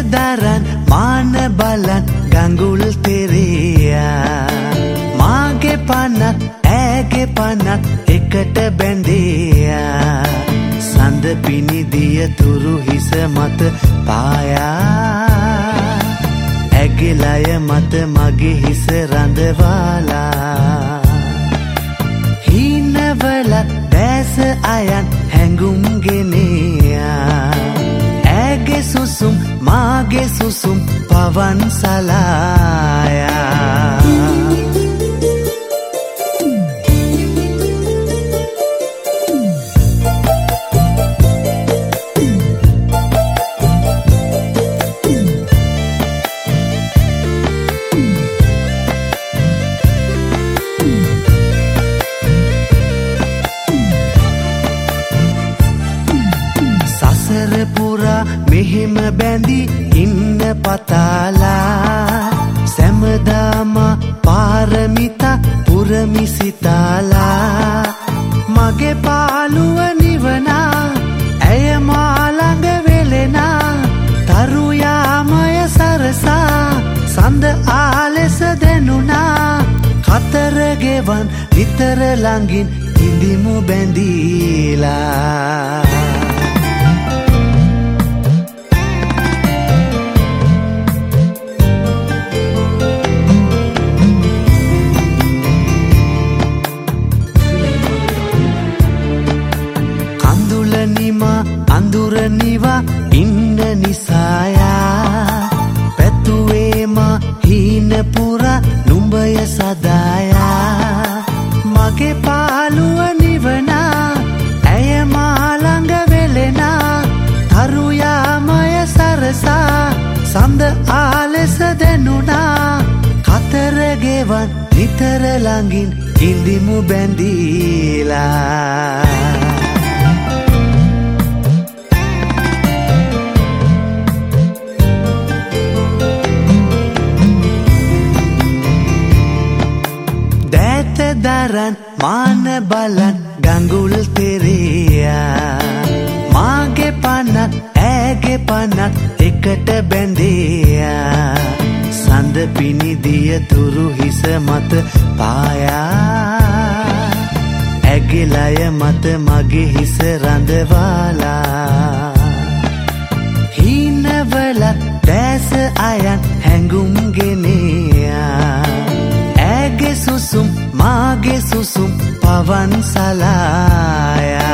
දරන් මාන බලන් ගඟුල් තෙරේයා මාගේ පනත් ඇගේ පනත් එකට බැඳේයා සඳ පිනිදිය තුරු හිස මත පායා ඇගේ ලය මත මගේ හිස රඳවාලා හීනවලත් දැස අයන් හැඟුම් ගෙනයා ඇගේ සුසුම් මාගේ සුසුම් පවන් සලායා පුරා මෙහෙම බැඳි ඉන්න පතාලා සැමදාම පාරමිතා පුරමිසිතාලා මගේ පාළුව නිවනා ඇය මාළඟ වෙලෙනා තරු යාමය සරසා සඳ ආලෙස දෙනුනා කතර ගෙවන් නිතර ළඟින් ඉඳිමු බැඳීලා අඳුර නිවා ඉන්න නිසායා පැතුවේම හීන පුරා නුඹය සදායා මගේ පාළුව නිවනා ඇය මාළඟ වෙලෙනා තරු යාමය සරසා සඳ ආලෙස දෙනුනා කතර ගෙවන් නිතර ළඟින් ඉඳිමු බැඳීලා දරන් මාන බලන් ගඟුල් තෙරේයා මාගේ පනත් ඇගේ පනත් එකට බැඳේයා සඳ පිනිදිය තුරු හිස මත පායා ඇගේ ලය මත මගේ හිස රඳවාලා හීනවලත් දැස අයන් හැඟුම් ගෙනයා ඇගේ සුසුම් මාගේ සුසුම් පවන් සලායා